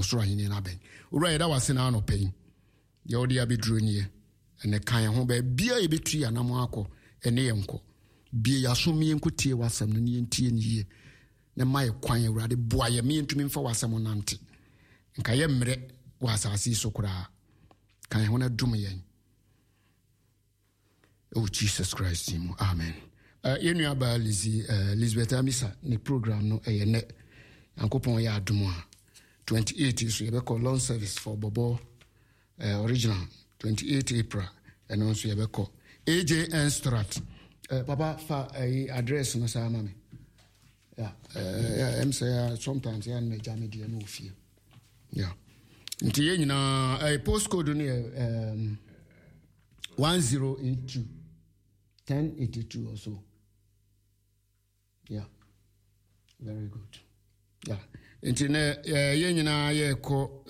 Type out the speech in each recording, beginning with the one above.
soro ahene na ben owura yɛda wase na anɔpɛ deɛ wode abɛduro nie ɛne kan ho bia yɛbɛtu yɛ anam akɔ ɛne yɛ nkɔ bie yɛasom yɛnkɔtie w'asɛm no ne yɛntie ne yie ne ma yɛ kwan awurade boa yɛ mentumi mfa w'asɛm nante nka yɛ mmerɛ wɔ asase yi so koraa kan ho na dum yɛn oh Jesus Christ mu amen yɛnua aba Elizabeth Amisa ne program no ɛyɛ nɛ yankopɔn yɛ adom a 28 so yɛbɛkɔ long service for Bobo original 28 April ɛno nso yɛbɛkɔ AJN Strat papa fa address no saa mame I'm say sometimes I na jam media no fie nti yɛ nyinaa postcode no 1082 1082 or so. Yeah, very good. Yeah, internet. Yɛn nyinaa yɛkɔ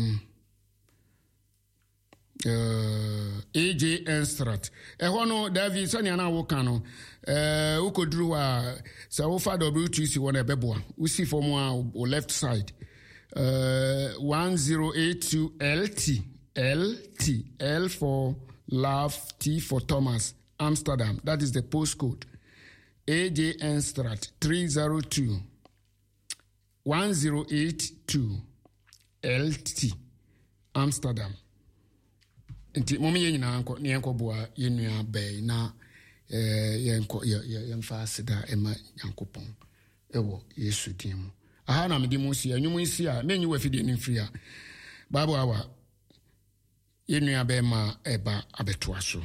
AJN Strat. Ɛhɔ no David sani ana woka no. Ukoduru a sa wofa W2C wɔn ɛbɛboa. Usi fɔm a o left side. 1082 LT L for Love, T for Thomas, Amsterdam. That is the postcode. AJN Strat 302 1082 LT Amsterdam. Nti momi yɛ nyinaa nkɔ ne yɛnkɔ boa yɛnua bɛɛ na yɛmfa aseda ɛma Nyankopɔn ɛwɔ Yesu din mu. Aha na mede mu si anwum nsi a menyi wafidi ne mfiri a Bible hour yɛnua bɛɛ ma ɛba abɛtoa so.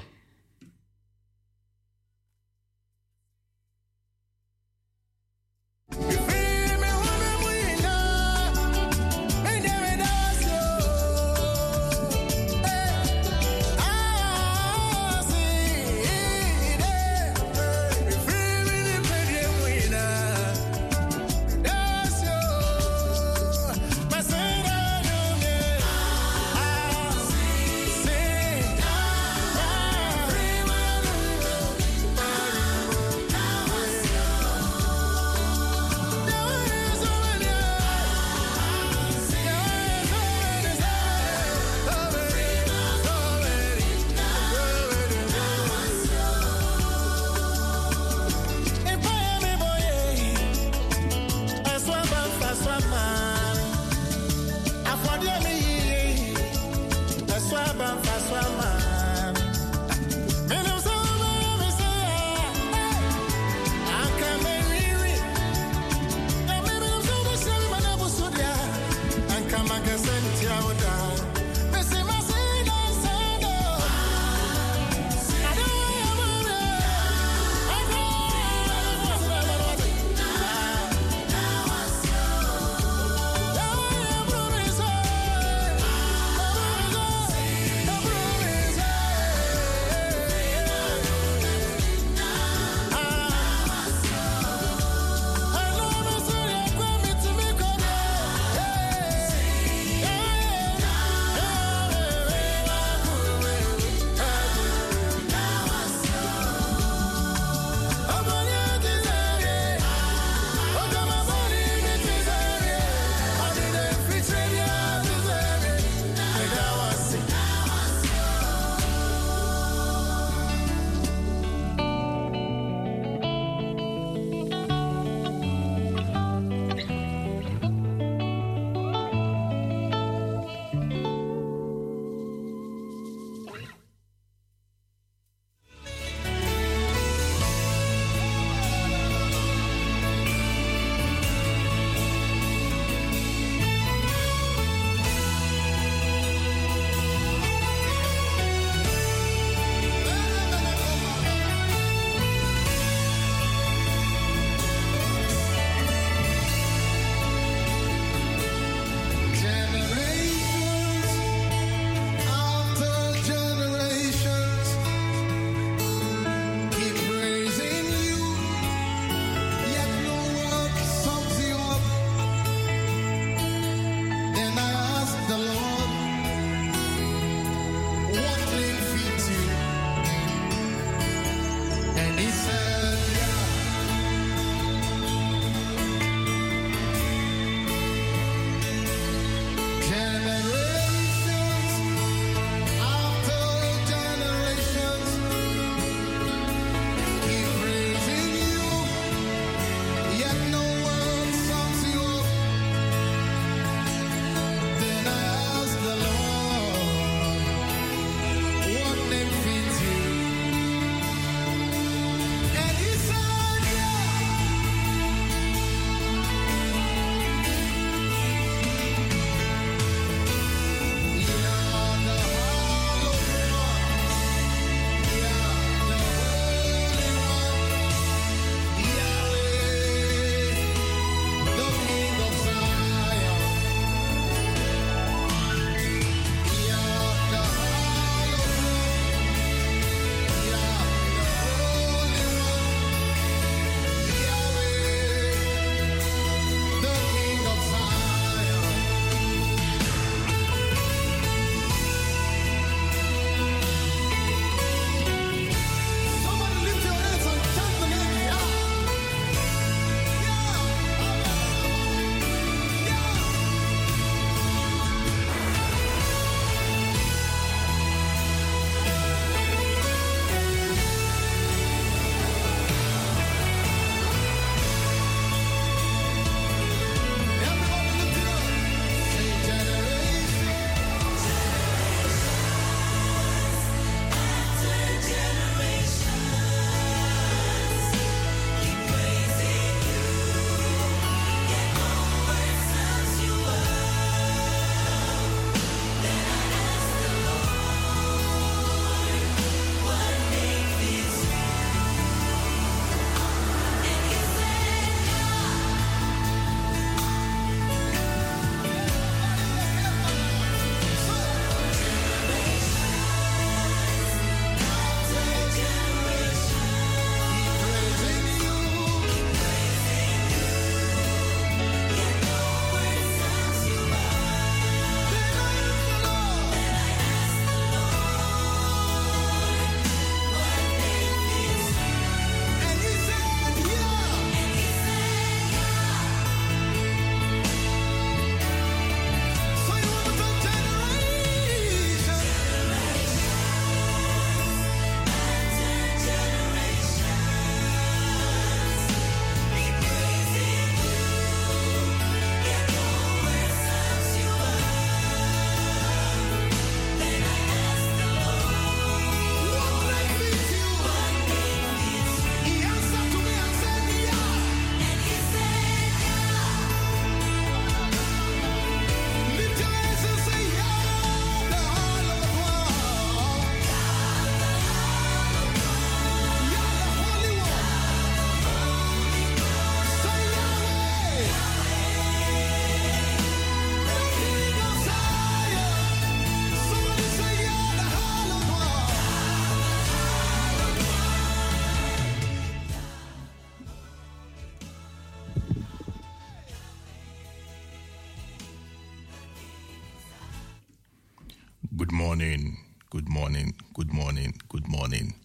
Good morning, good morning, good morning, good morning.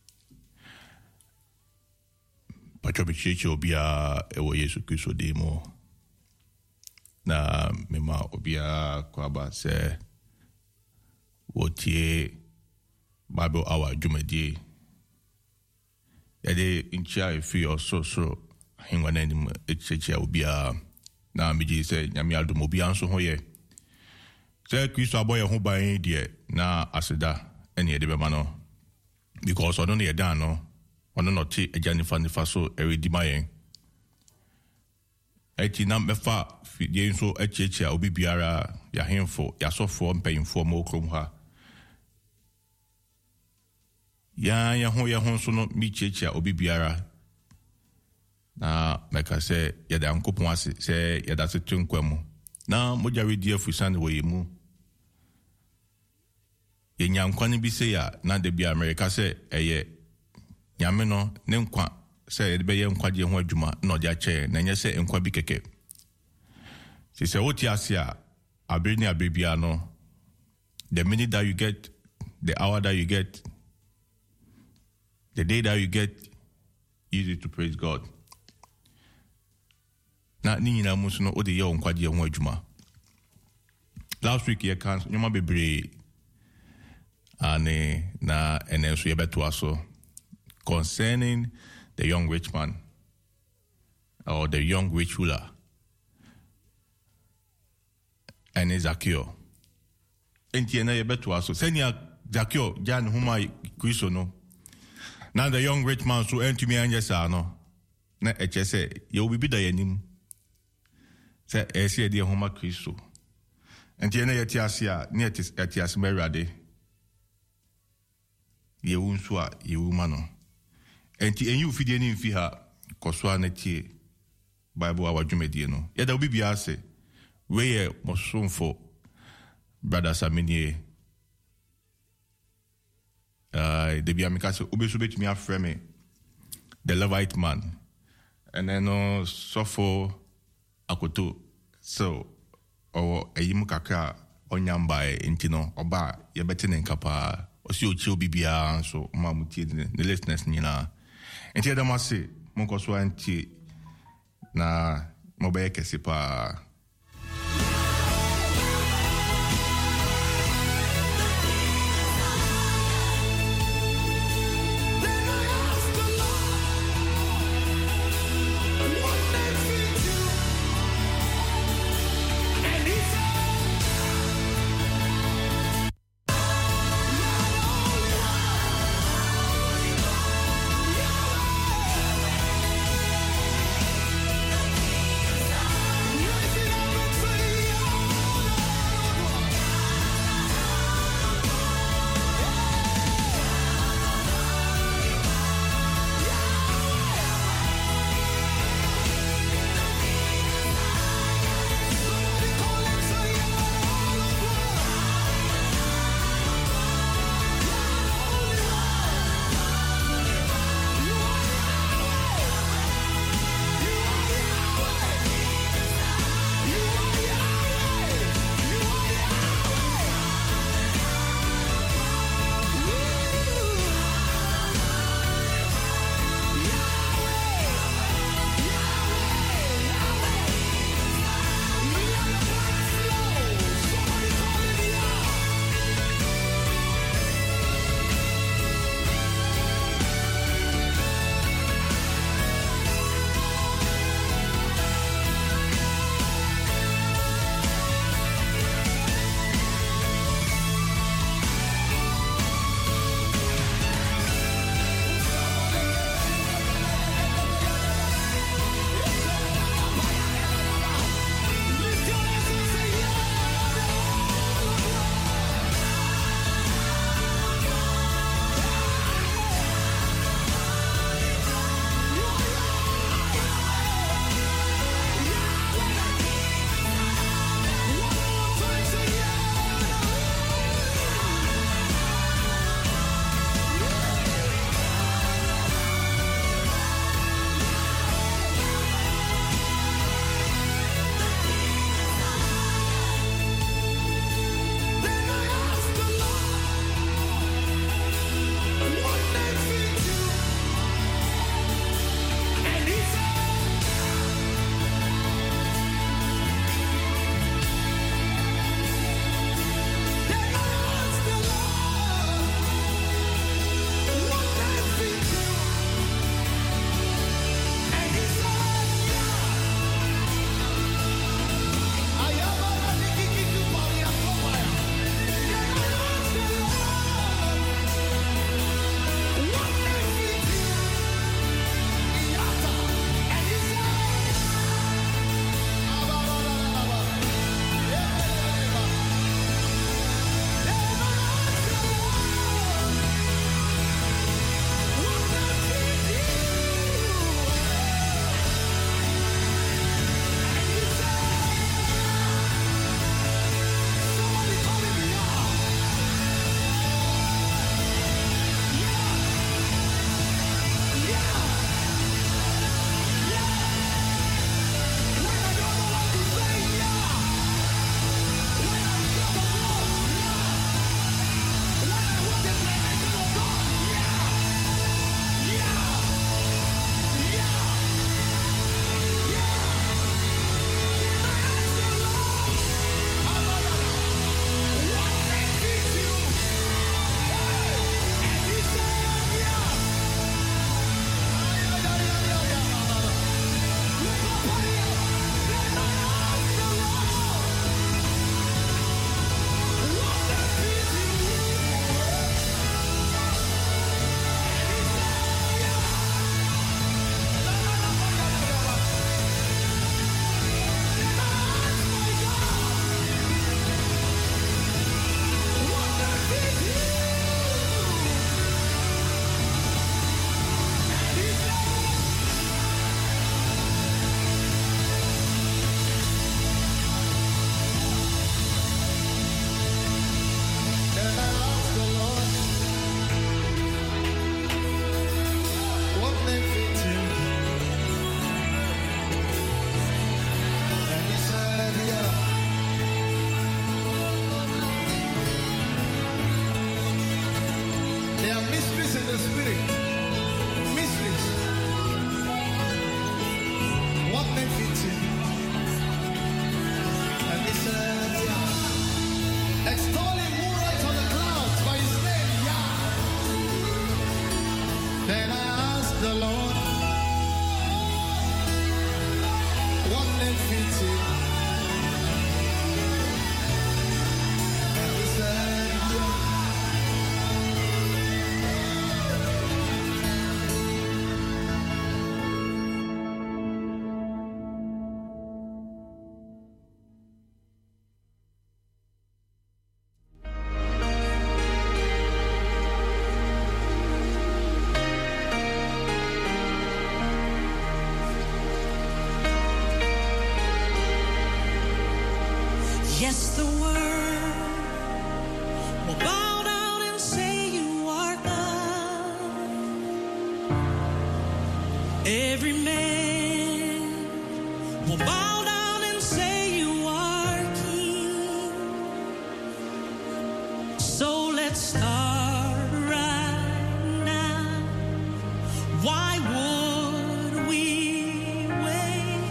Pachobichichi obia ewo Yesu Kristo demo. Na mema obia kwaba se wotie Bible hour jumedi. Yade incha efi so hingwana ni echeche obia na miji se nyami adum obia nso hoye. Se Kristo aboye ho ban die na aseda ene yede bema no because ono ne yeda no ono no ti agani fa so eredi mayen eti na mefa fidie nso echeche obi biara ya hemfo ya sofo mpanyimfo mo krom ha ya ho so no mi cheche obi biara na meka se yeda nkopon ase se yeda se tunkwam na mojari die fusan wo yemu yenya nkwane bi se ya na de bi America se eye nyame no ne nkwa se de be ye nkwaje ho adwuma na odi ache na nye se nkwa bi keke se woti asia abiri abibia no the minute that you get the hour that you get the day that you get use it to praise God na ni nyina musu no odi ye nkwaje ho adwuma last week ye kan nyoma bebre ane na enenso yebeto aso concerning the young rich man or the young rich ruler and Zacchaeus. Enti na yebeto aso senia Zacchaeus jan huma Kristo no. Now the young rich man so entumi anyesa no na echese ye obibi da yanim se ese de huma Kristo. Enti na yeti asia ne yeti asmerade yewu nso a yewu ma no enti enyi ufidie ni mfi ha koswa na tie Bible awadwumedie no yeda obi bia ase we ye mosomfo brother Saminie de bia mekase obeso betumi afrɛ me the Levite man and then sofo akoto so o eyimu kakra onyamba enti no oba ye beti ne nkapa osi ochi obibia so mamutie the listeners nyina enti adamase monkoso anti na mobaye kese pa will bow down and say you are God. Every man will bow down and say you are King. So let's start right now. Why would we wait?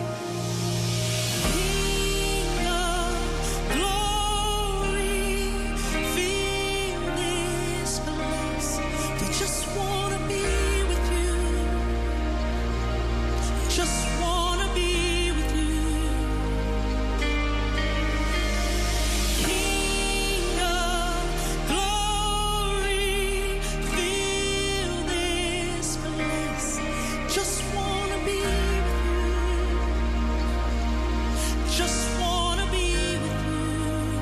King of glory, fill this place. We just want to be with you. Just want to be with you. King of glory, fill this place. Just want to be with you. Just want to be with you.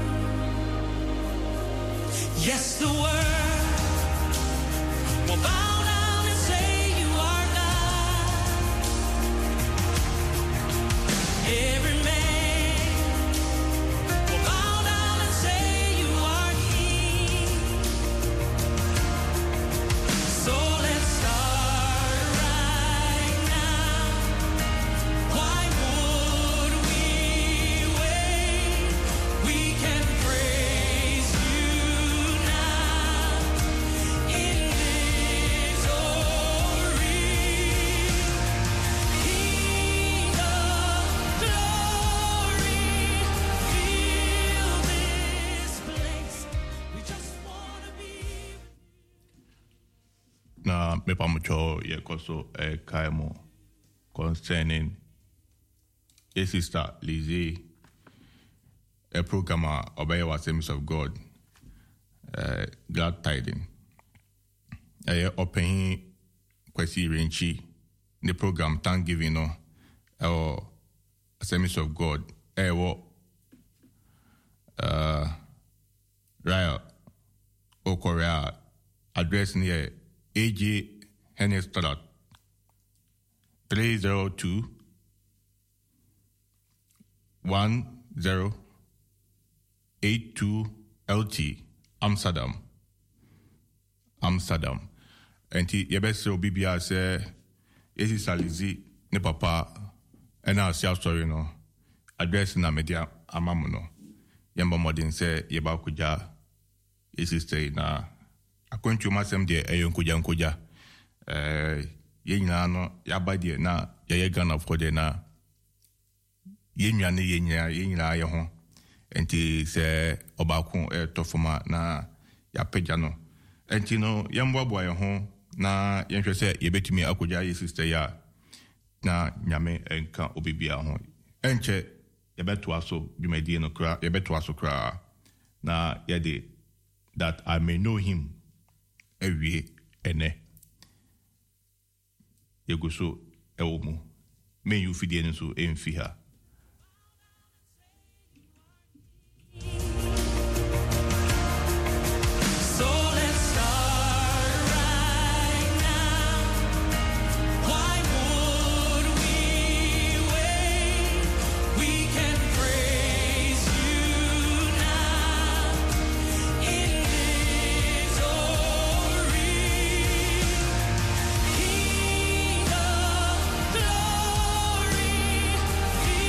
Yes, the world will bow down and say you are God. Every man will bow down and say you are King. So let's start right now. Why would we wait? We can praise you now in victory. King of glory, fill this place. We just want to be. Na mepa mucho ye koso kaimo concerning a sister Lizzie a program obey Assemblies of God glad tiding open kwesi renchi the program Thanksgiving no or Assemblies of God Raya Okorea address near AJ Hennes Talat 302 1082 LT Amsterdam. Enti yebese obibia se esi salizi ne papa ena sia story no address na media amamu no yemba modin se yeba kuja esi stay na akwantu masem de nkuja yenyina no yaba de na ye Ghana for de na yenyina ye ho enti se obako tofoma na yapagya no enti no yemboabo ye ho na yenhwe se yebetumi akoja ye sister ya na nyame enka obibia ho enche yebeto aso dwumadi no kra yebeto aso kra na yede that I may know him ewie ene yeguso ewomu me you fidie nso emfi ha. So let's start right now. Why would we wait? We can praise you now in victory. King of glory, fill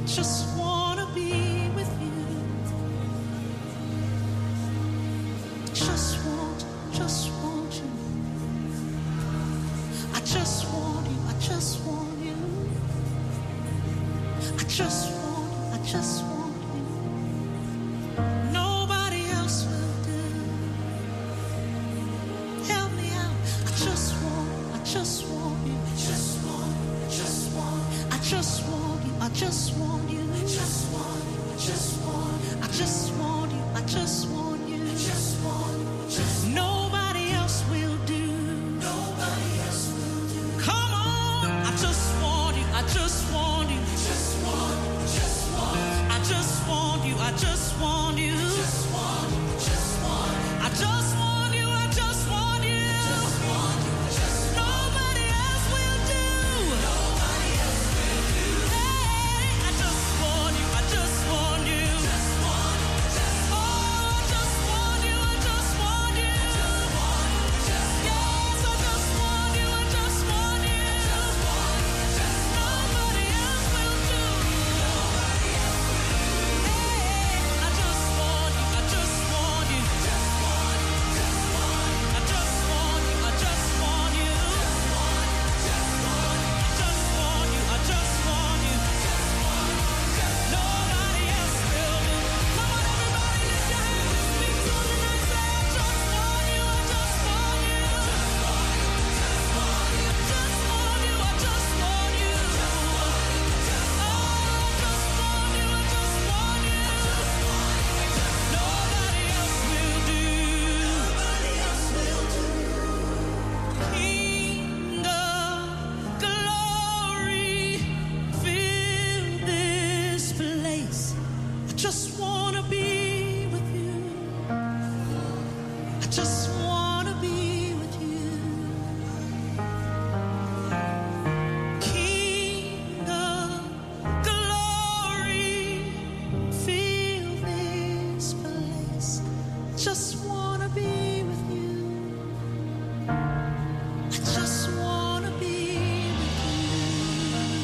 just wanna be with you. Just want you. I just want you. I just want you. I just want you. Nobody else will do. Help me out. I just want you. I just want you. I just want you. I just want you. I just want you. I just want you. I just want you. I just want you. I just want you. Nobody else will do. Nobody else will do. Come on. I just want you. I just want you. I just want you. I just want you. I just want you. I just want you. Nobody else will do. Hey, I just want you. I just want you. Oh, I just want you. I just want you. Yes, I just want you. I just want you. Nobody else will do. I just want you. I just want you. I just want you. I just want you. I just want you. Nobody else will do. Come on, everybody, lift your hands and speak to him and say, I just want you. I just want you. I just want you. I just want you. Oh, I just want you. I just want you. Nobody else will do. King of glory, fill this place. I just wanna be with you. I just wanna be with you. King of glory, fill this place. Just wanna be with you. I just wanna be with you.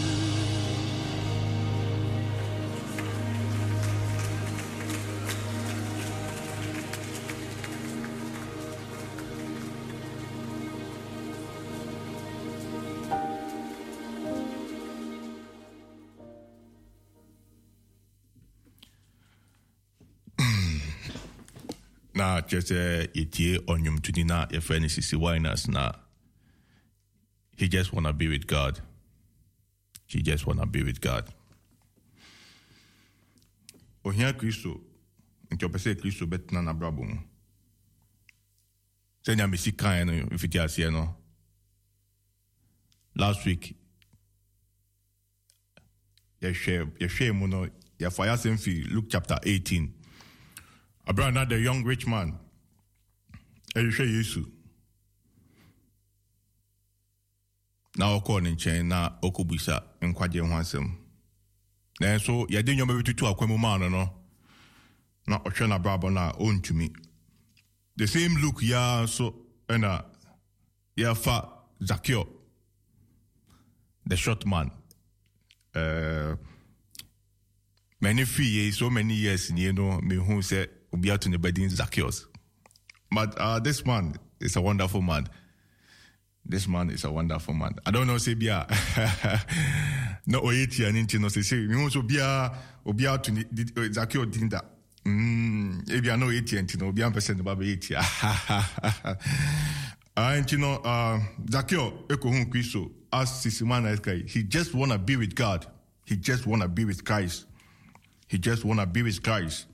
Na just etie onyum tudina your friend is Winers na. He just wanna be with God. She just wanna be with God. Ohia Kristo, nti opese Kristo betna na brabo mu. Senya mesi kan no ifiti ase no. Last week you share mu no ya fire semfi Luke chapter 18. Abraham, the young rich man, you share Yesu. Now, according to na okubisa in kwaje hansem. Then so ya didn't know to akwemu man no. Na oshana brabo na own to me. The same look ya so and ya fa Zacchaeus, the short man. Many years, so many years, you know, me who said be out in the bed in Zacchaeus. But this man is a wonderful man. This man is a wonderful man. I don't know, say bia no oeti and into no say me who so bia out in Zacchaeus did that. If you know 80 and you know, be a percent about 80. And you know, Zacchaeus, Ekohun Kristo, as Sisiman, he just want to be with God. He just want to be with Christ. He just want to be with Christ.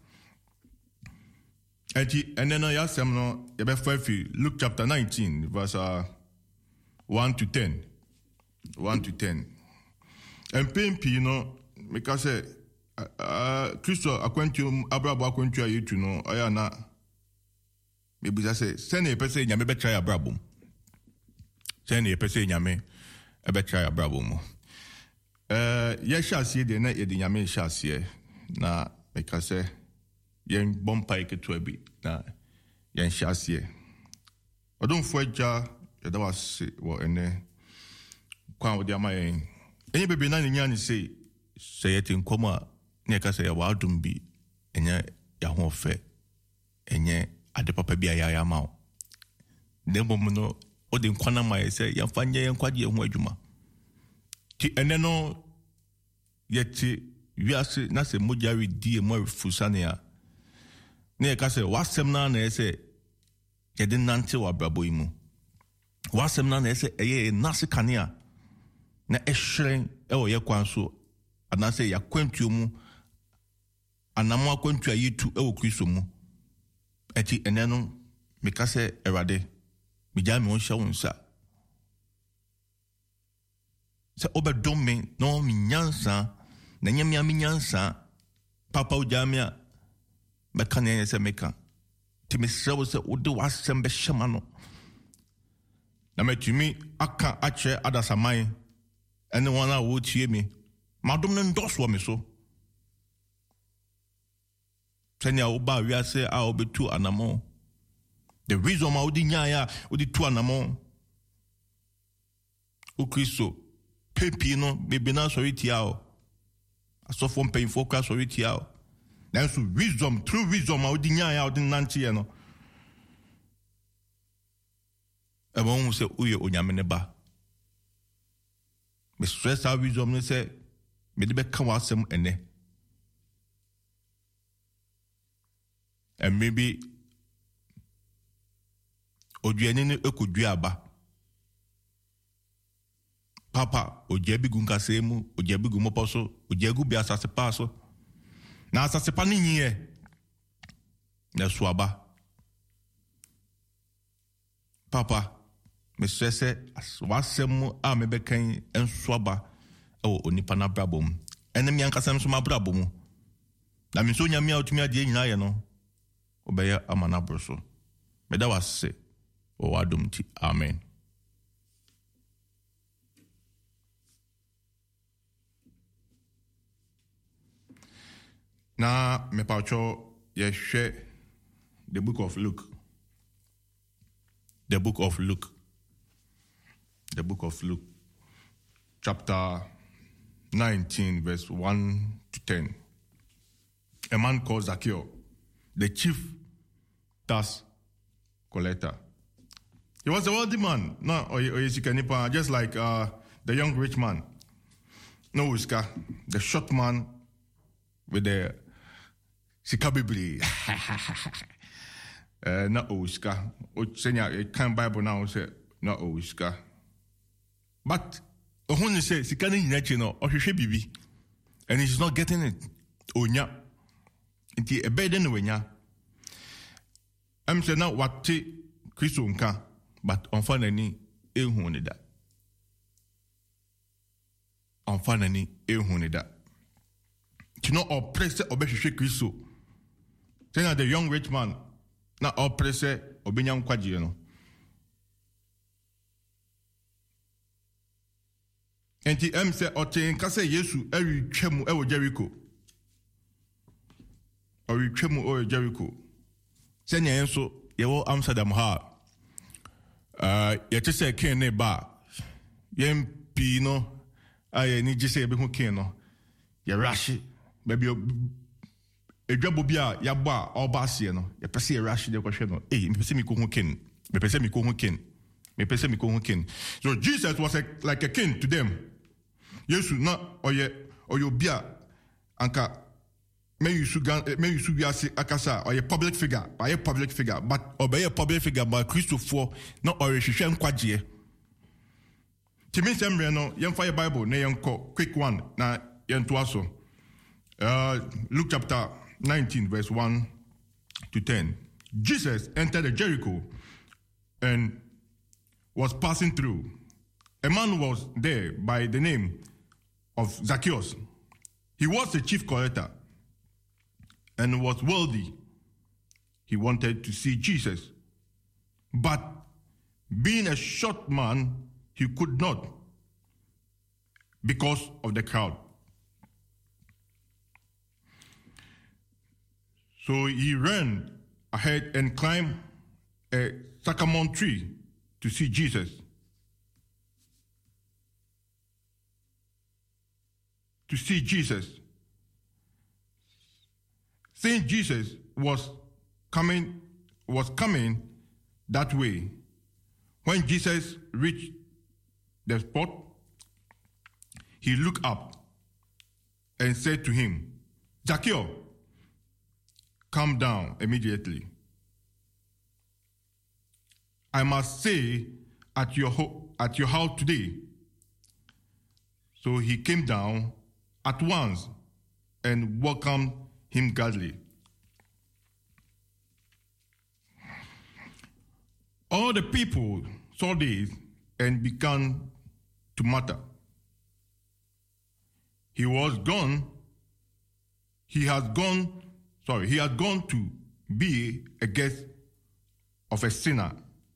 And then I asked him, no, Luke chapter 19, verse 1 to 10. 1 to 10. And Pimpi, you know, because Kristo akwantu abrabo akwantu ayetu no aya na maybe say send e pese nyame be try abrabo send e pese nyame e be try abrabo mo ye shasie de na ye de nyame shasie na because yen bompa eketu abi na yen shasie odon fuaja ye da was wo ene kwa wo de amayen enye bebe na nya ni say say it in coma, Neka say a wild be, and ya ho fe, and ye at the papa be a yamau. Then woman, or the corner my say, Yafanya and Quadia Wajuma. And then no, yet we are not a mujari dear more fusania. Neka say, what's some nana say, Yadin Nante or Braboimu. What's some nana say, a Nasikania. Na ehweren ewo ye kwan so anase ya kwantuo mu anamo akwantua yitu ewo Kristo mu eti ene no meka se Awurade megya me wonhya wonsa se obedom me no mi nyansa na nyamia mi nyansa papa ujamia meka ne se meka ti me sewo se ode wasem be hyema no na metumi aka ache adasamai anyone I would hear me. Madam Nendos wa me so. Senya oba we say I will be two anamo. The reason I would nyaya would two anamo. O Kristo pepi no bebe na sorry tiao. Aso from pay for class sorry tiao. Then so wisdom, true wisdom I would nyaya would nanti no. E won say uye onyame ne ba. Me stress our wisdom say me de be kan wasem ene. And maybe oduane ne ekudua aba. Papa ojebi gunkase mu, ojebi gumoposo, ojegu bi asase pa so. Na asase pa ni nyiye. Na suaba. Papa me stress wasem a me bekan ensoaba o onipa na brabom ene mi ankasam so ma brabom na mi so nyame a otumi ade nyina ye no obeye amana broso me da wase o wadom ti amen. Na me pacho ye hwe the book of Luke. The book of Luke. The book of Luke, chapter 19, verse 1 to 10. A man called Zacchaeus, the chief tax collector. He was a wealthy man, no, just like the young rich man. No whisker, the short man with the sikabibli. Not whisker. You can't Bible now say not whisker. But when say sikani nyinachi no ohwehwe bibi and he's not getting it onya nti ebeden wenya am say now what Kristo nka but onfanani ehun ne da onfanani ehun ne da you know oppress obehwehwe Kristo say the young rich man na oppress obenya nkwaje no. Enti say oten ka say Yesu ewi twemu ewo Jericho. Owi twemu o Jericho. Senya enso yewo Amsterdam ha. Ye say ken ne ba. Yem pi no aye ni gise be hu ken no. Ye rashi baby edwabo bia ya ba oba se no. Ye pese ye rashi de kwhwe no. Me pese mi ko hu ken. Me pese mi ko hu ken. Me pese mi ko hu ken. So Jesus was like a king to them. Yesu na oye bia anka me yusu biase akasa oye public figure but obey a public figure by Christopher na oye hwehwe nkwaje timi semre no yem fire Bible na yenko quick one na yento aso Luke chapter 19 verse 1 to 10. Jesus entered Jericho and was passing through. A man was there by the name of Zacchaeus. He was a chief collector and was wealthy. He wanted to see Jesus, but being a short man, he could not because of the crowd. So he ran ahead and climbed a sycamore tree to see Jesus. to see Jesus. Saying Jesus was coming that way. When Jesus reached the spot, he looked up and said to him, Zacchaeus, come down immediately. I must stay at your house today. So he came down at once and welcomed him gladly. All the people saw this and began to mutter. He has gone to be a guest of a sinner.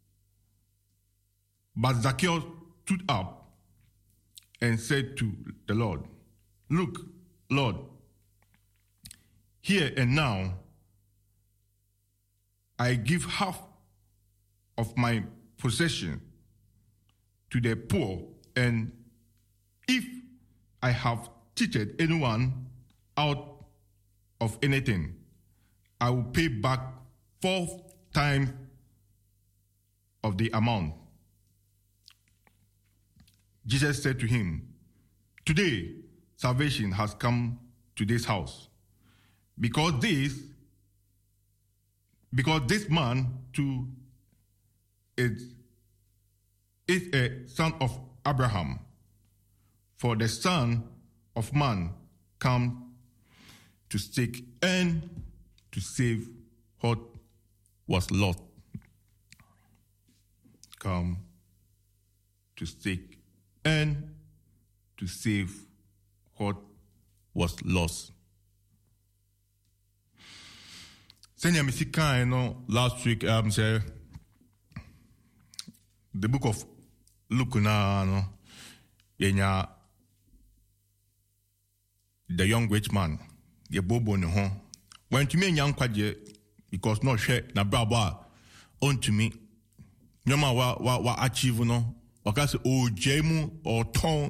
But Zacchaeus stood up and said to the Lord, Look, Lord, here and now I give half of my possession to the poor, and if I have cheated anyone out of anything, I will pay back 4 times of the amount. Jesus said to him, Today salvation has come to this house, because this man too is a son of Abraham. For the Son of Man come to seek and to save what was lost. Come to seek and to save what was lost. Senya misika no last week say the book of Luke na no yenya the young rich man ye bobo ne ho when to me nya nkwaje because no hwe na brabo on to me nyoma wa achieve no wakase o jemu or ton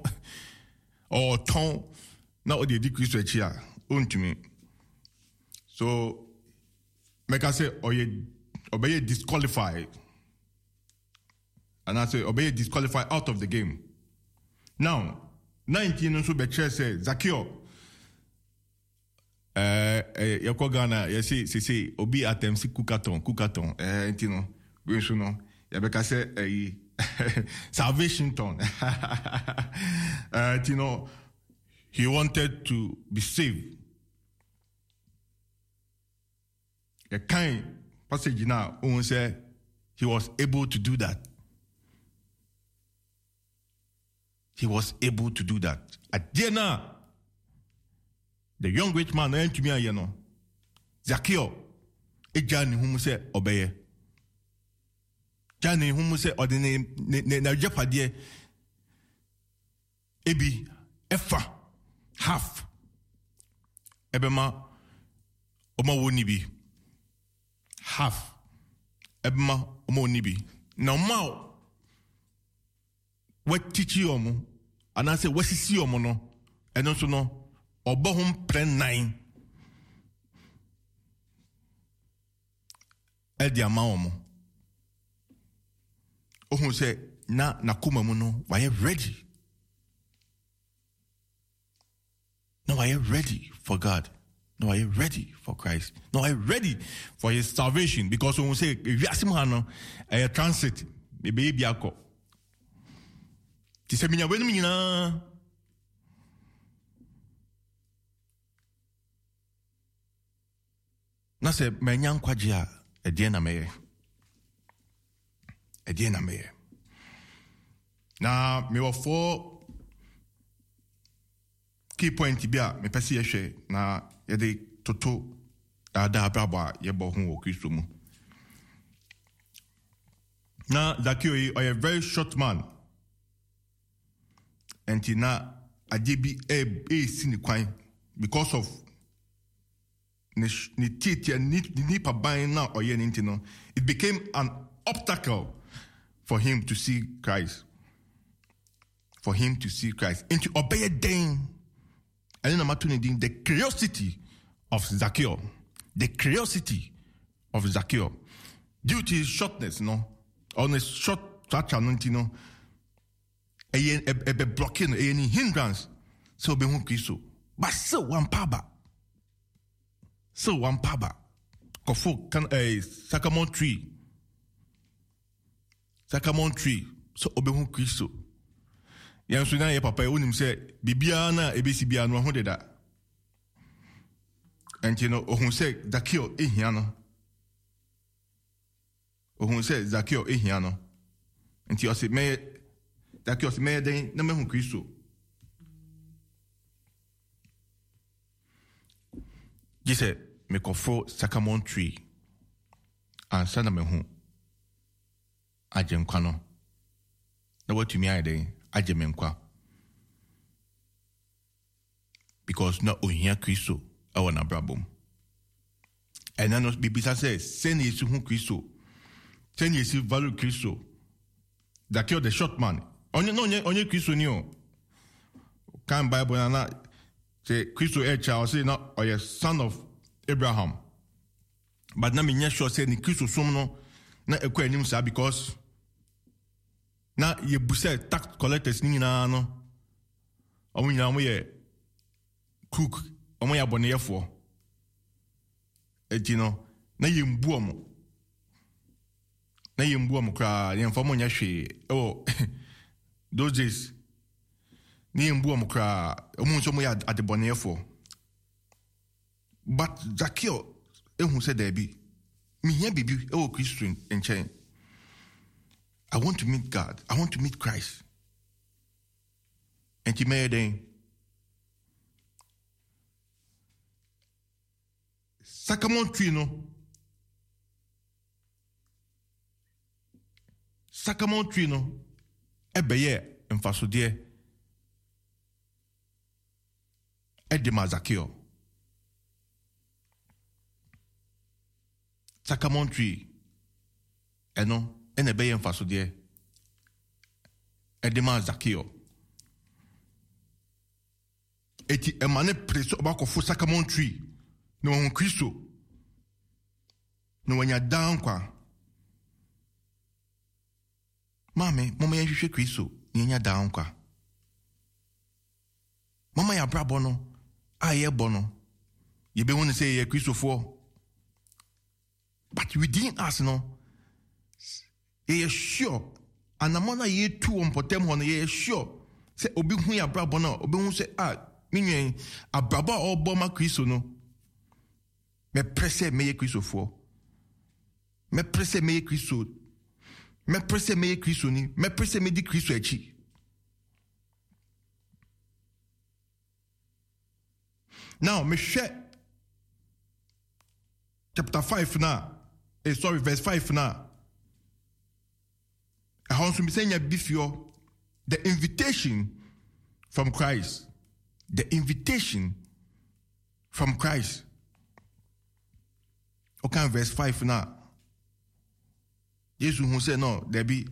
na o de decrease here on to me so make I say obey disqualified. And I say, obey disqualified out of the game. Now, 19 also Betcher says, Zacchaeus, yako Ghana, say, obi atem si kukaton, intino, no, yabeka say, salvation ton. He wanted to be saved. A kind passage now, who say he was able to do that. He was able to do that. At dinner, the young rich man went to me, Zacchaeus, a Johnny whom say obey. Johnny whom say ordinary na jeopardy. Ebi, efa, half. Ebema, oma wonibi. Half. Ebema, oma wonibi. Now, ma. What teach you omo and I say what is you omo no and also no obo hum plan 9 e dia ma omo ohun say na kuma mu no why you ready no are you ready for God no are you ready for Christ no are you ready for his salvation because ohun say we asimu no e transit be be akọ ti se minya wenu nyina na se menya nkwaje a edie na meye na me wo 4 key point bi a me pese ye hwe na ye de toto da brabo ye bo hu wo Kristo mu na Zacchaeus a very short man. And tina ajebi e sini kwan because of ni titi ni pa ban na oye ni ntino it became an obstacle for him to see Christ into obey den ɛne na mato ne din, the curiosity of Zacchaeus. The curiosity of Zacchaeus. Due to his shortness, on his short stature, a blocking, a hindrance, so be Kristo. But so one paba. Kofo can a sycamore tree. So obehu Kristo. Yan so na ye papa wonim say bibia na ebesi bia no ho deda. Enti no ohun say Zacchaeus ehia no. Ohun say Zacchaeus ehia no. Enti o say me Zacchaeus me den na mehu Kristo. Gise me kofo sycamore tree. Ansa na mehu ajenkwa no. Na watumi ayede ajemenkwa. Because na ohia Kristo awa na brabom. And then bibisa says, send yesu hu Kristo. Send yesu value Kristo. Zacchaeus the short man. Onye Kristo ni o. Kan Bible na say Kristo child say na or son of Abraham. But na me nya sure say ni Kristo som no na ekwa anim sa because na ye buse tax collectors ni na no. Omo nyina mo ye cook, omo ya boneyefo. Ejino na ye mbu omo. Na ye mbu omo kra ye mfa mo nya hwe. Oh those days ni mbu omo kra omo nso mo ya adeboneyefo. But Zacchaeus ehun said there be me here bibi e Christian enchen. I want to meet God. I want to meet Christ. And he made a sycamore tree no. Sycamore tree no. Ebeye enfasodie. Edema Zacchaeus. Sycamore tree. Eno. En ebeye enfasodie. Edema Zacchaeus. Eti emane preso bako fo sycamore tree. No on Kristo. No wanya down kwa. Mame, mama yehwe Kristo, nyanya down kwa. Mama ya brabo no, aye bono. Yebe won say ye Kristo for. But within us no, ye sure. Anamona ye tu on potem hono ye sure. Say obi hu ya brabo no, obi hu say minwen abrabo obo ma Kristo no. Me presse me ye Kristo for. Me presse me ye Kristo. Me presse me ye Kristo ni. Me presse me di Kristo echi. Now me share chapter 5 now. Verse 5 now. I want to be saying before the invitation from Christ. The invitation from Christ. Okay, verse 5 now. Jesus who said no, there be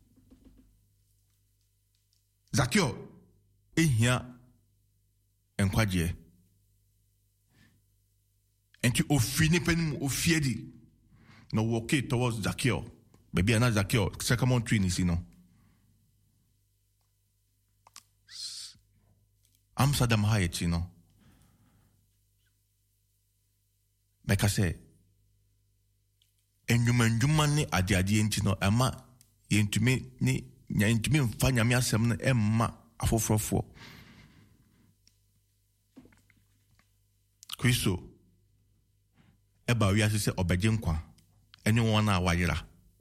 Zacchaeus ehia enkwaje. And to ofini pen ofiedi. No walk towards Zacchaeus. Maybe another Zacchaeus, sycamore tree ni sino. Amsterdam Heights, you know. Like I say, and you man at the identi no ama yentumi ni yentumi mfa nyame asem no emma afofrofo. Kristo eba wi ase se obeje nkwa ene won na wayera.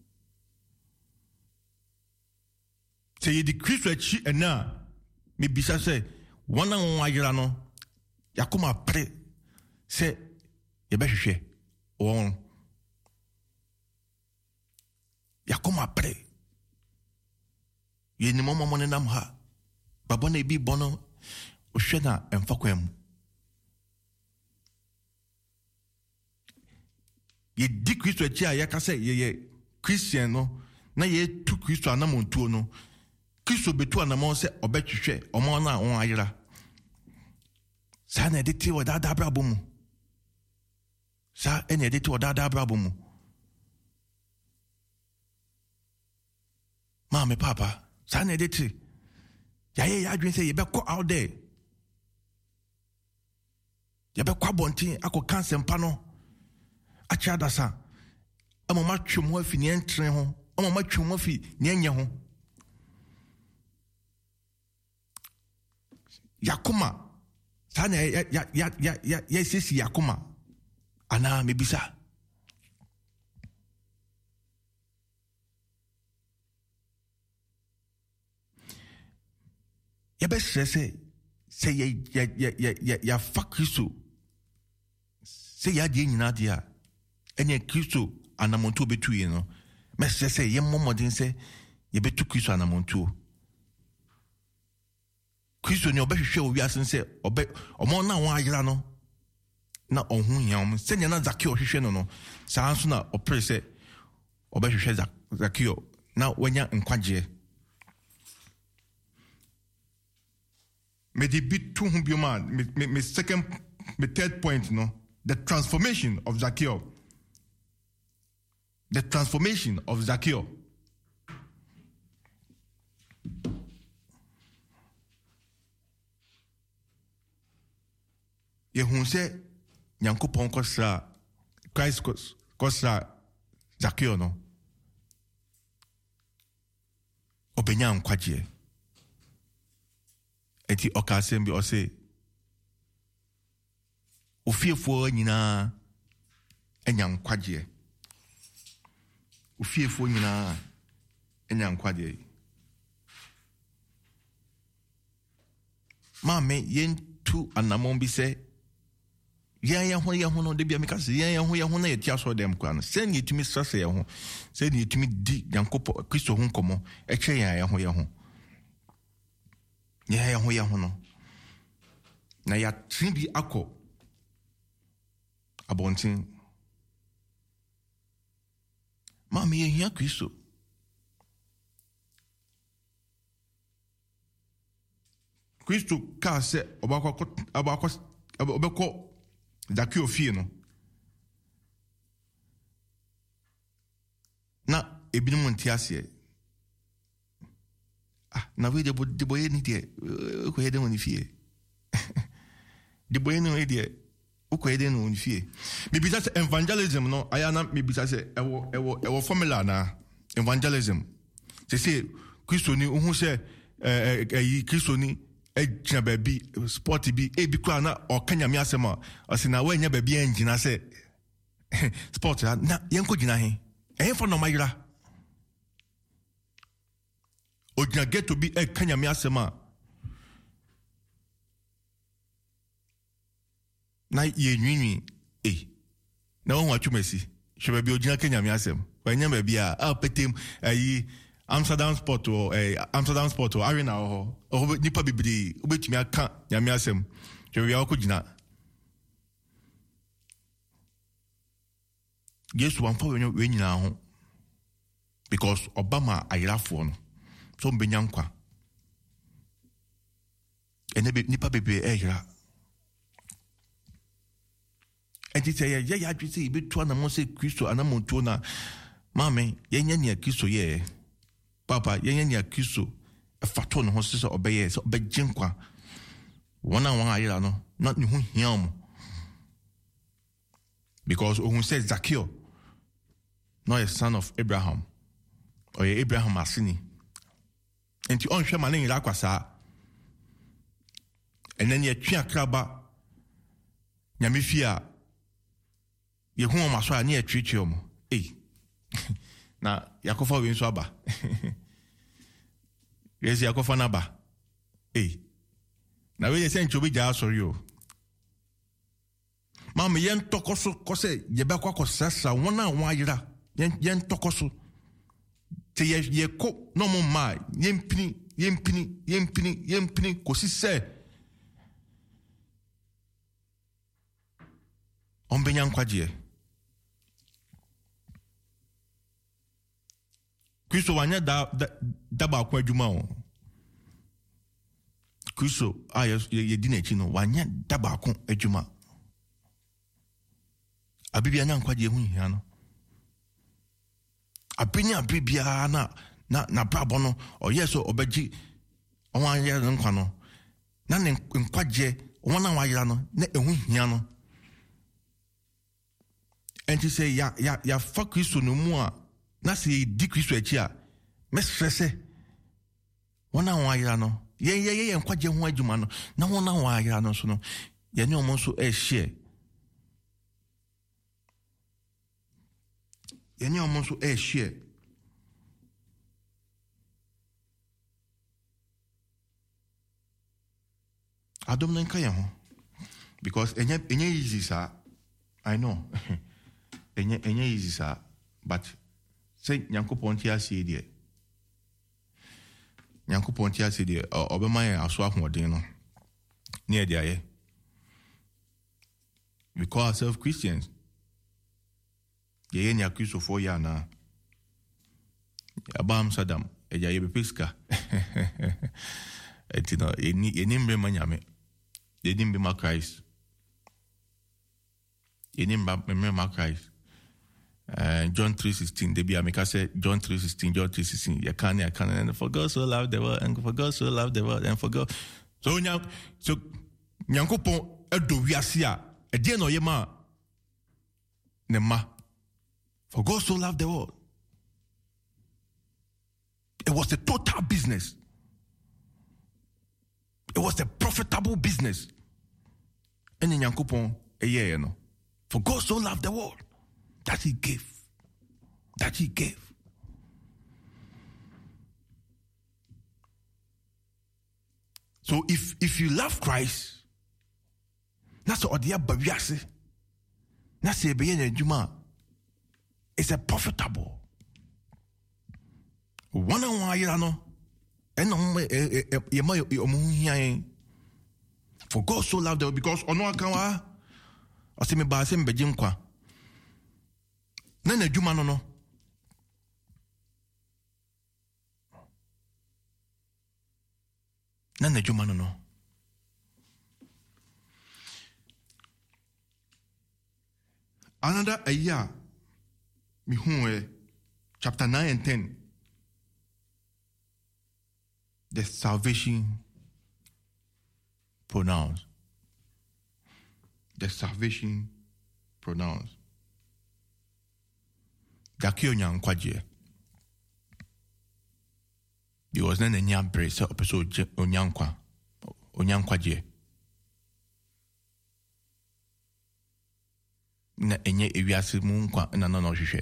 Say the Kristo echi ena me bisa se won na won wayera no yakoma pre se ye behwehwe won yakoma pre ye ni momo mo nam ha babo na bi bono ohwe na emfa kwam ye di Kristo echi aya ka se ye Christian no na ye tu Kristo anamontuo no Kristo betu anamon se obetwehwe omo na won ayera Sa na editi wa da brabo mu. Sa ene editi wa da brabo mu. Mama papa, sa na editi. Ya adwin say you be go out there. You be kwa bontin akọ cancer mpa no. Acha da sa. Amama twom afi ne entre ho. Amama twom afi ne anya ho. Yakuma. Sana ya sisi yakuma. Ana mebisa. Ya be say ya fuck Kristo. Say ya die nyina dia. Ene Kristo anamonto betu ye no. Me say ye momodin say ye betu Kristo anamonto. Kristo ni obehwehwe owi asense omo na won ayira no na ohun hiam se nya na Zakio hwehwe no saa nso na opre se obehwehwe Zakio na wanya nkwaje me de bit to hum bioma me second me third point no the transformation of Zakio Yehun se Nyankopon kosa Christ kosa Zakio no obenya nkwaje eti okasem bi ose ofiefo nyina enya nkwaje ofiefo nyina enya nkwaje mame yentu anamon bi se ya ho no de bia mekase ya ho na yetia so dem kwa no se ni etimi sase ya ho se ni etimi di Nyankopon Kristo ho nkomo eche ya ho no na ya tribi akọ abontin mama ye hia Kristo ka se obakọ Zakio fie no na ebinom ntiase na we de boye ni de ko yede woni fie de boye no de ko yede no woni fie me bisa se evangelism no ayana me bisa se ewo formula na evangelism se Kristo ni ohun se Kristo ni ejina baby sport bi ebi kwa na okanya mi asema asina we nya baby engina se sport na yenko gina he for no mayira ojina get to be ekanya mi asema na ye nwinwi na won atwumasi hwe baby ojina kenya mi asem wanya baby a petem ayi Amsterdam Sport or arena or nipa bibidi ubetimi aka nyame asem je ya okugina Yesu wanfa we nyina ho because Obama ayirafo no so mbenya nkwa ene nipa bebe ehira enti say ya adwese ibetu anamo se Kristo anamonto na mame yenya ne Kristo ye Papa, yenya Kristo fato no ho se obeye se obejinkwa wona won ayira no not ni hu hiam because who says Zakio not a son of Abraham or Abraham asini enti on hwe mane ira kwasa enen ye twa kraba nyame fia ye hu o maso a ne ye twetwe o mo na yakofa we nso aba yes yakofa na ba na we say nchobi ja sorry o mama yen tokoso kose ye be kwakọ sasa wona won ayira yen tokoso te ye ko no mo ma yempini kosi se ombenya nkwaje Kristo wanya da ba kwa adwuma o Kristo ye di n'akyi no wanya da baako adwuma abibia nya nkwaje hu hia no abenya abibia na brabo no oyɛ so obegye ɔwan yɛ nkwa no na ne nkwaje ɔwan wa yira no na ehu hia no enti sɛ ya fa Kristo no mu a na sɛ di Kristo akyi a mesrese wana wa yira no ye nkwaje ho adwuma no na wana wa yira no so no ye ne omo so share ye ne omo so share Adam nan kaya ho because enye easy sir I know enye easy sir but say Nyankopɔn ti ase die Nyankopɔn ti ase die obema yɛ aso ahoɔden no ne yɛ de ayɛ we call ourselves Christians ye nya Kristo for ya na Abam Saddam eja ye bepiska etino eni mbe manyame eni mbe ma Christ eni mbe ma Christ John 3:16 they be make say John 3:16 you can and for God so loved the world and for God so loved the world and for God so Nyankopɔn edo wiase a ede na oyema ne ma for God so loved the world it was a total business. It was a profitable business. And in Nyankopɔn eye no for God so loved the world that he gave. So if you love Christ, that's what the babiase. That's a be juma. It's a profitable. One on one no. And for God so loved the world because ono akawa asemi ba asem beje nkwa na na dwuma no another a year mi hu chapter 9 and 10 the salvation pronounced. Dakio nyankwaje. Because then enya brace episode onyankwaje. Na enye ewiase mu nkwa na no hwehwe.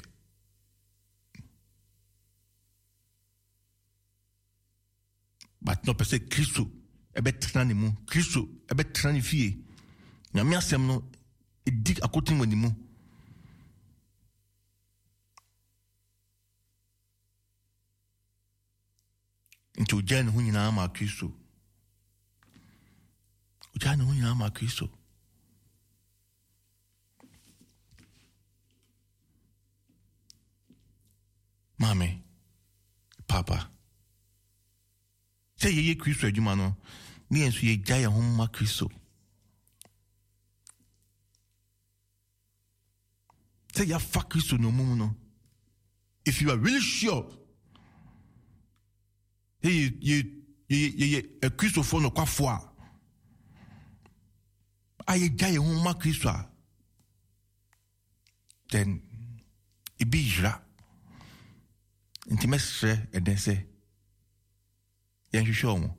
But no pese Kristo ebe trani mu Kristo ebe trani fie nyame asem no edi akotin wani mu into jan hu nyina ma Kristo Mame papa say ye Kristo adwuma no me enso ye gya ye ho ma Kristo say ya fa Kristo no mu no if you are really sure hey ye a Kristo for no kwafo a ye gya ye ho ma Kristo then it be jra intimate and then say yan hwehwe mo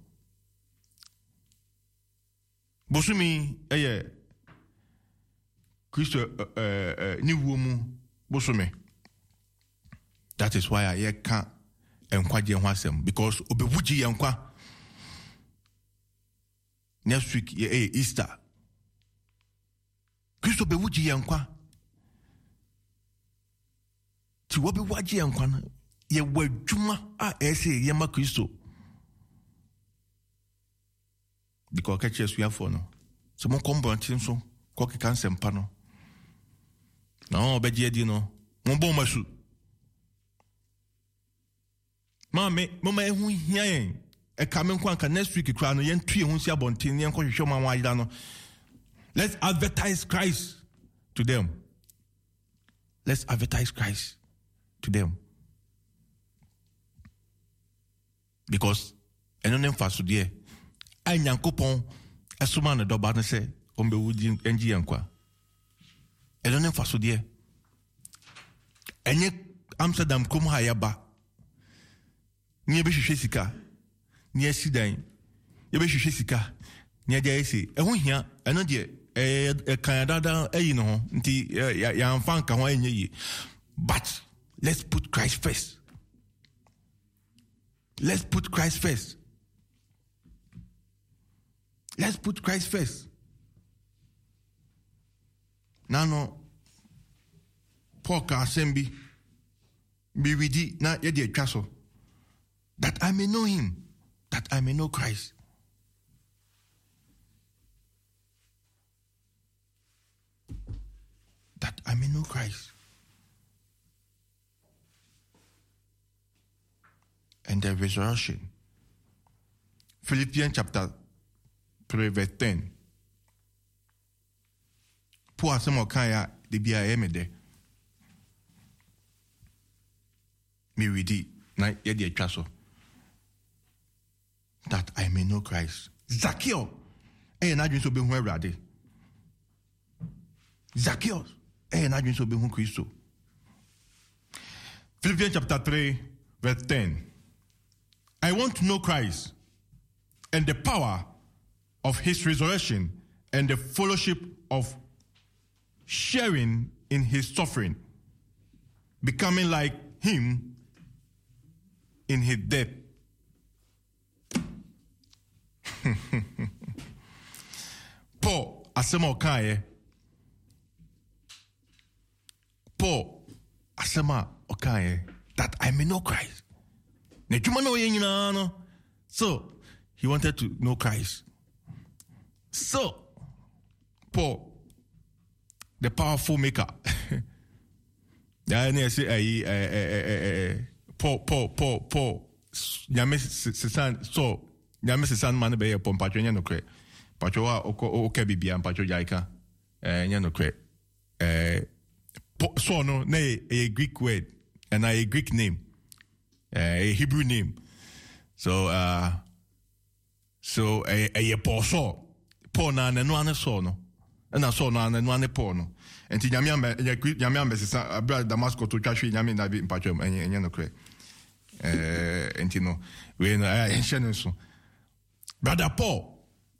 bosumi Kristo ni wo mu bosumi that is why I can't enkwaje ho asem because obewuji yankwa next week Easter Kristo bewuji yankwa ti wo bewuji yankwa na ye wadwuma a ese ye ma Kristo because catch us we have for no so mo kombo ntin so ko ke kan sempa no na obeje di no mo bo masu mama ehu hia en e coming kwanka next week kra no yen tue hu sia bonten yen kohwehwe ma wajda no. Let's advertise Christ to them. Let's advertise Christ to them. Because eno nem fa so de anyankopon esoma no doba no se ombe wudi enji yankwa. Eno nem fa so de enye Amsterdam kom ha yaba. Ni ebe hwehwe sika. Ni asidan. Ebe hwehwe sika. Ni adia ese. Eho hia eno de Canada no nti ya amfa nka ho enye yi. But let's put Christ first. Let's put Christ first. Let's put Christ first. Nano Paul ka sembi be widi na ye de twaso that I may know him, that I may know Christ. That I may know Christ. And the resurrection. Philippians chapter 3 verse 10. Pour some kaya de bia emede. Me ready na ye de atwaso. That I may know Christ. Zacchaeus. Na dwun so be hu Awurade. Zacchaeus. Na dwun so be hu Kristo. Philippians chapter 3 verse 10. I want to know Christ and the power of his resurrection and the fellowship of sharing in his suffering, becoming like him in his death. Paul asema okaye. Paul asema okaye that I may know Christ. So he wanted to know Christ. So Paul, the powerful maker. Paul. Nyame sesan man be pom patro nya no kre. Patro a oka bibia patro jaika. Nya no kre. So no na a Greek word and a Greek name. A Hebrew name. So a Paul na no ane so no. Na so no ane no ane Paul no. Enti nyame ambe sesa abra Damascus to twahwe nyame na bi mpatwam enya no kre. Enti no we no ancient so. Brother Paul.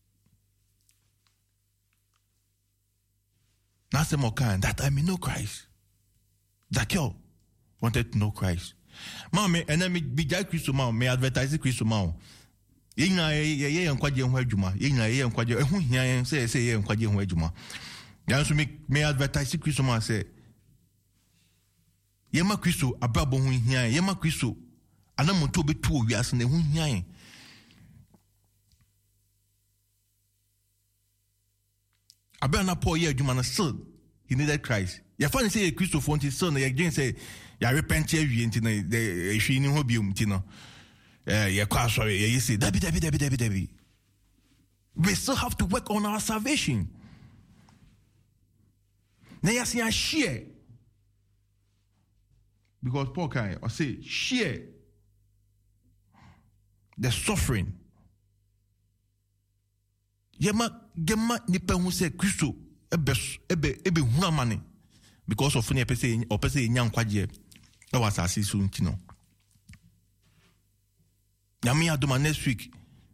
That's the more kind that I may know Christ. Zacchaeus wanted to know Christ. Mama, and then me be Christ mom, me advertise Christ mom. Ye nkwaje ho adwuma. Ye nkwaje ehu hia say ye nkwaje ho adwuma. Yanso me advertise Christ mom say ye ma Christ ababo ho hia, ye ma Christ anamonto betu owiase na ho hia. Abana Paul ye adwuma na still he needed Christ. Ya fa say Christ for until still na ye again say ya repent awie nti na the ehwini ho biom nti no ye kwa sorry ye say dabi. We still have to work on our salvation. Na ya say share. Because Paul can or say share the suffering. Gema nipa hu say Kristo ebe huna mane because of ne pese o pese nya nkwaje e was asisu ntino. Nyame adoma next week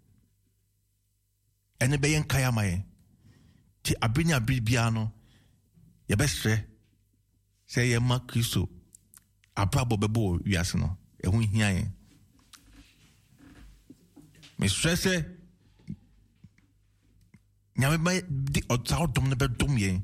ene be yen kaya maye ti abinya bibia no ye be sre say ye ma Kristo abrabo bebo wiase no e hu hia yen me stress nyame ba di otao dom ne be dom yen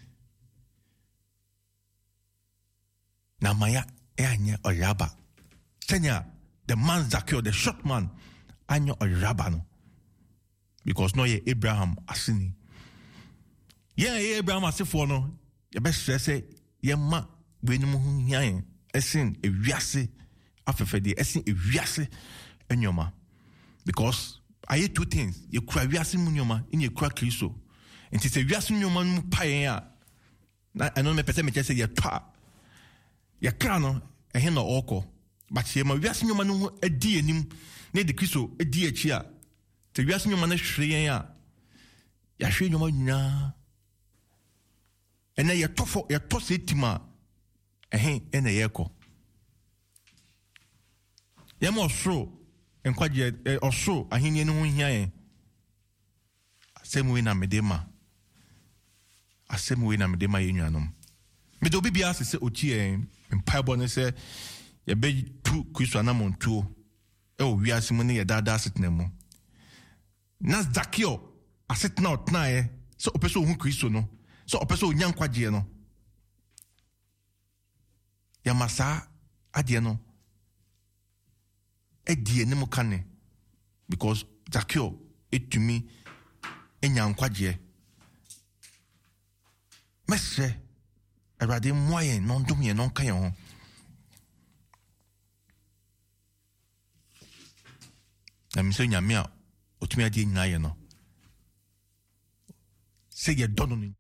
na maya e anya oyaba tenya the man Zacchaeus, the short man anya oyaba no because no ye Abraham asini ye Abraham asifo no ye be stress ye ma wenum hu hian esin ewiase afefede esin ewiase enyoma because I two things. You cry wiase mu nyoma in you cry Kristo. And it's a wiase nyoma mu pae na I know me pese me say you twa. Ya kra no ehe no oko. But ye ma wiase nyoma no adi anim na de Kristo adi achi a. Te wiase nyoma na hwere yen a. Ya hwere nyoma nyina. Ena ye tofo ye tose etima ehe ena ye ko. Ye mo so enkwaje oso ahenni no ho hia yen. Asɛm na medema. Asɛm na medema ye nuanom. Me do bibia se ochi en mpaebo ne se ye be tu Kristo na montuo e o wiase mu ne ye dada asetena mu. Na Zakio asetena otna ye so opeso hu Kristo no so opeso nyankwaje no. Ya masa ade no edie ne mu kane because Zakio etumi enyankwaje. Mese Erade moyen non dumye non kayon. Na mi se nyame a otumi ade nyina ye no. Se ye dono ni